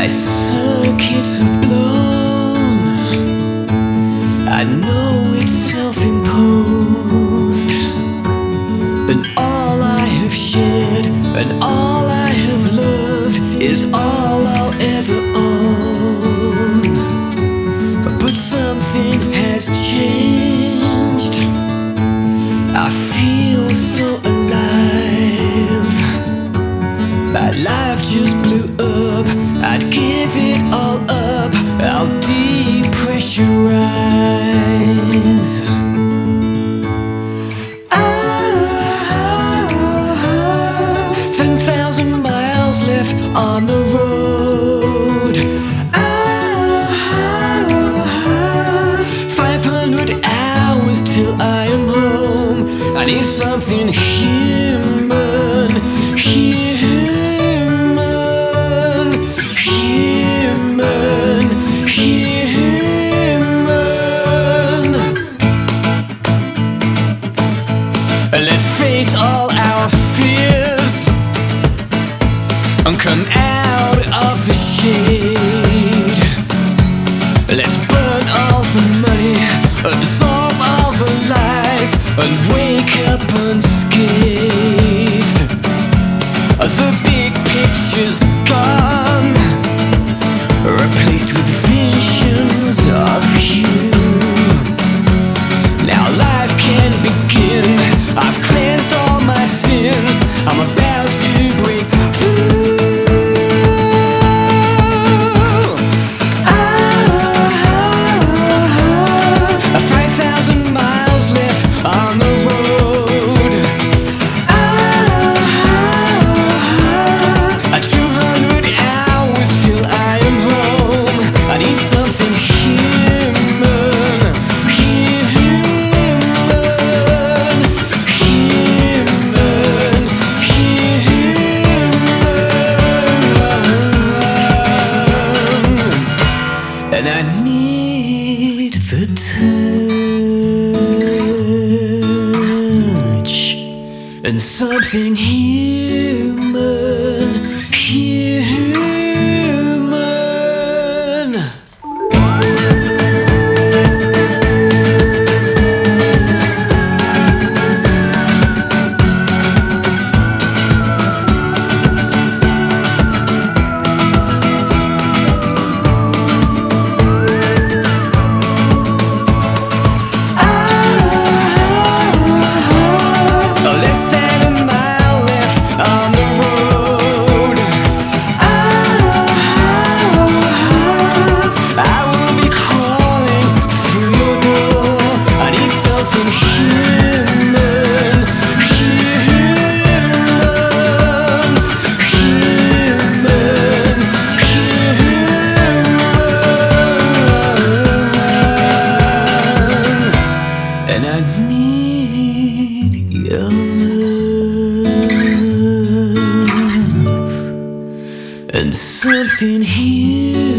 circuits are blown. I know it's self-imposed, and all I have shared and all I have loved is all I'll ever own. But something has changed. I feel so alive. My life just blew up. I'd give it all up. I'll depressurize. 10,000 miles left on the road. 500 hours till I am home. I need something human, human, human, human. Let's face all our fears and come out of the shade. Let's burn all the money, absorb all the lies, and wake up unscathed. The big picture's gone, replaced with visions of you. Now life can begin. I've cleansed all my sins. I'm about to break through. 5,000 miles left on the road. 200 hours till I am home. I need something human, human, human, human. And I need the touch and something human, human. Less than a mile left on the road. I will be crawling through your door. I need something human, human, human, human. And I need your love and something human.